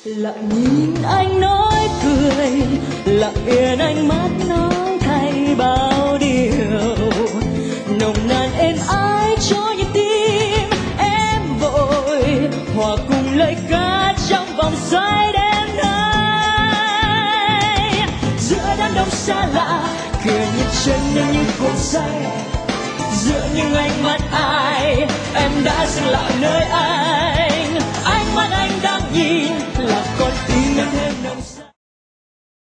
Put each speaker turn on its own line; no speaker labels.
lặng nhìn anh nói cười, lặng yên ánh mắt nói thay bao điều, nồng nàn êm ái cho nhịp tim em vội hòa cùng lời ca trong vòng xoay đêm nay. Giữa đám đông xa lạ cười như chân em như cuồng say, giữa những ánh mắt ai em đã dừng lại nơi ai.